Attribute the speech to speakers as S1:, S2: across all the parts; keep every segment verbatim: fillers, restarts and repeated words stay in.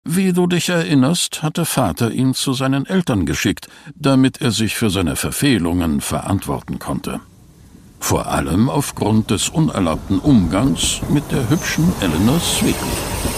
S1: Wie du dich erinnerst, hatte Vater ihn zu seinen Eltern geschickt, damit er sich für seine Verfehlungen verantworten konnte. Vor allem aufgrund des unerlaubten Umgangs mit der hübschen Eleanor Sweetley.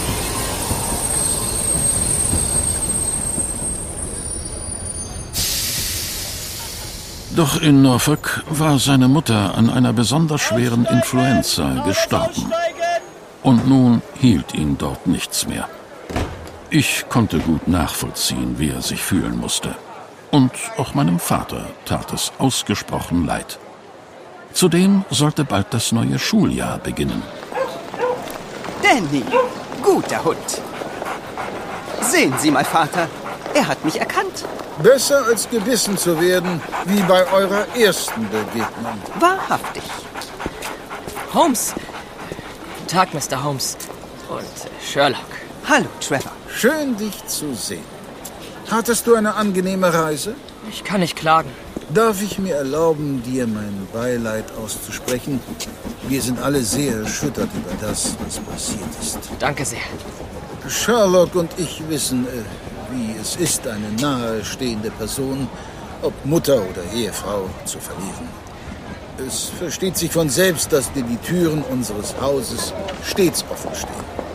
S1: Doch in Norfolk war seine Mutter an einer besonders schweren Influenza gestorben. Und nun hielt ihn dort nichts mehr. Ich konnte gut nachvollziehen, wie er sich fühlen musste. Und auch meinem Vater tat es ausgesprochen leid. Zudem sollte bald das neue Schuljahr beginnen.
S2: Danny, guter Hund. Sehen Sie mal, Vater, er hat mich erkannt.
S3: Besser als gebissen zu werden, wie bei eurer ersten Begegnung.
S2: Wahrhaftig.
S4: Holmes. Guten Tag, Mister Holmes. Und äh, Sherlock.
S2: Hallo, Trevor.
S3: Schön, dich zu sehen. Hattest du eine angenehme Reise?
S4: Ich kann nicht klagen.
S3: Darf ich mir erlauben, dir mein Beileid auszusprechen? Wir sind alle sehr erschüttert über das, was passiert ist.
S4: Danke sehr.
S3: Sherlock und ich wissen, äh, wie es ist, eine nahestehende Person, ob Mutter oder Ehefrau, zu verlieren. Es versteht sich von selbst, dass dir die Türen unseres Hauses stets offen stehen.